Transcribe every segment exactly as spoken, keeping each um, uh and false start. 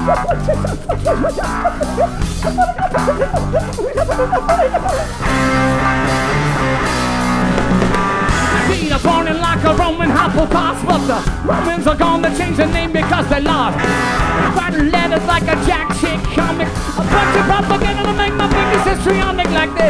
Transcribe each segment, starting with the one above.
Peter burning like a Roman Hufflepuff, but the Romans are gonna change the name because they lost. Writing letters like a jack chick comic, a bunch of propaganda to make my biggest histrionic like this.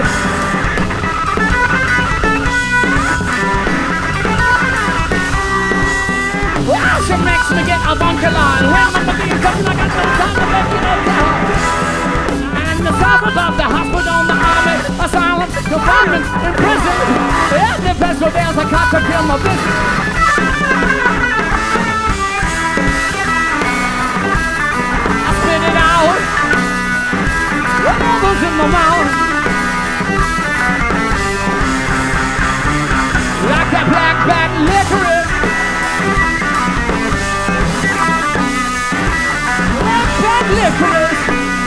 Well, she makes me get a bunker line. When I'm being something I got no time to make it all down. And the south above the hospital, the army, asylum, the firemen in prison. Yeah, the festival bells, I got to kill my vision. I spit it out. Whatever's in my mouth. Like that black bat licorice. Licorice.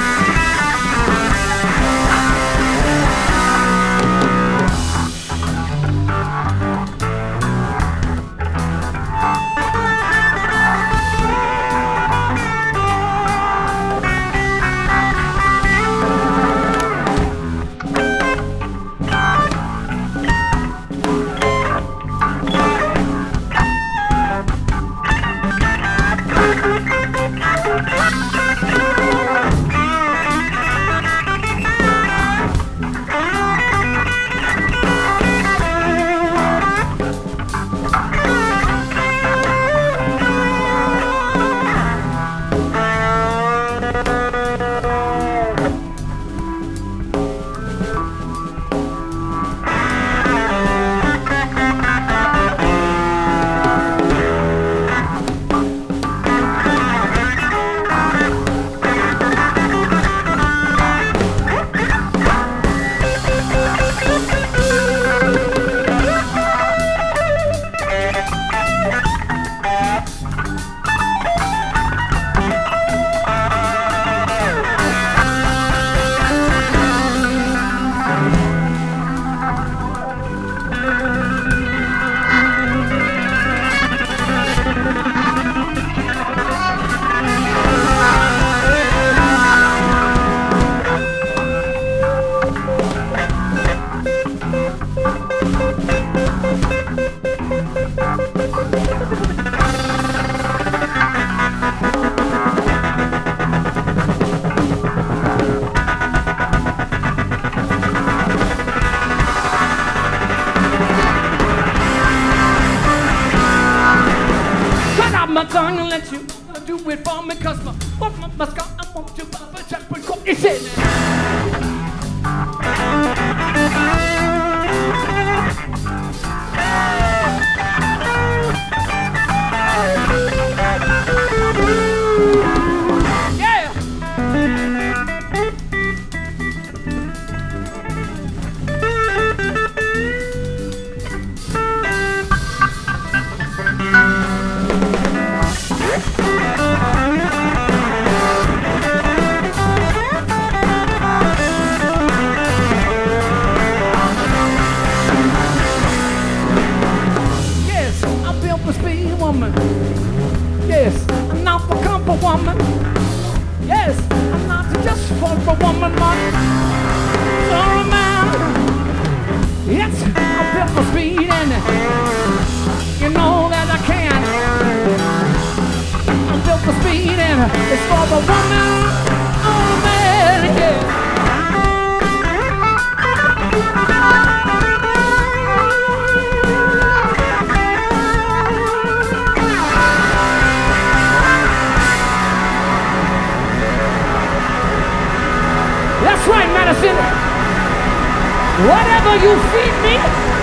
Whatever you feed me,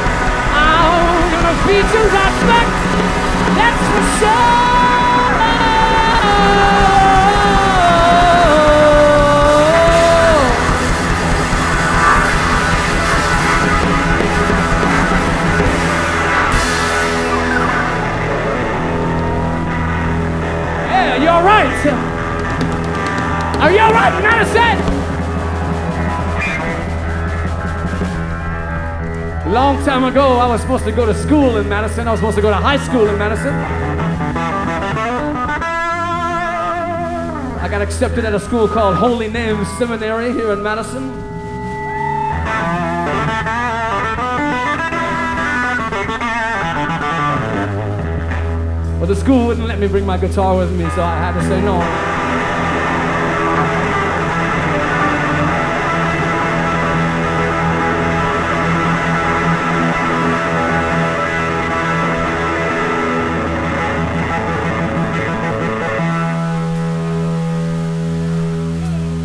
I'm gonna feed you right back. That's for sure. Yeah, you're all right. Are you all right, Madison? A long time ago, I was supposed to go to school in Madison. I was supposed to go to high school in Madison. I I got accepted at a school called Holy Name Seminary here in Madison. But the school wouldn't let me bring my guitar with me, so I had to say no.